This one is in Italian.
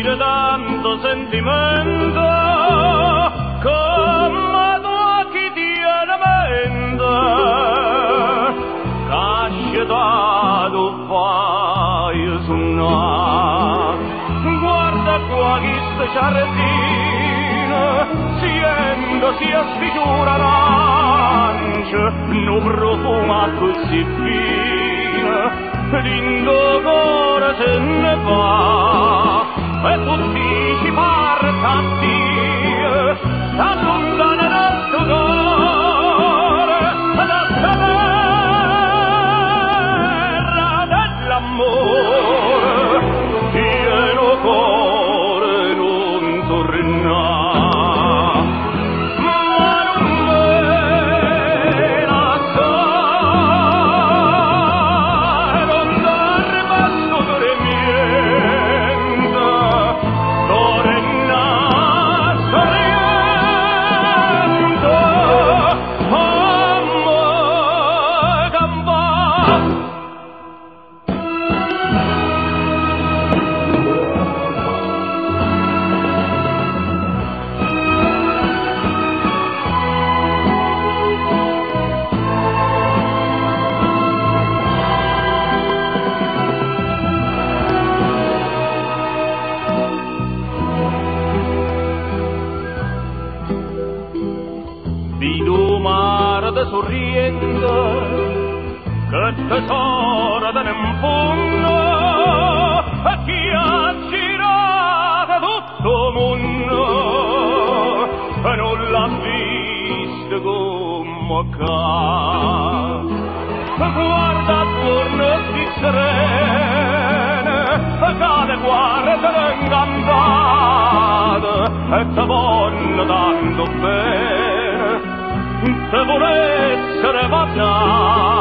inspira tanto sentimento come tu chi tiene mente casciato fai suonare guarda qua chi sta giardino siendo si sfigiura arancia no profuma così fine lindo cuore se ne va e tutti ci partati da lontana dal tuo cuore da terra dell'amore pieno cuore non torna sorriendo che tesoro da un fondo a chi ha girato tutto il mondo e non l'ha visto come ca guarda attorno si serene cade guarda ingannata e te voglio tanto bene se volesse ne va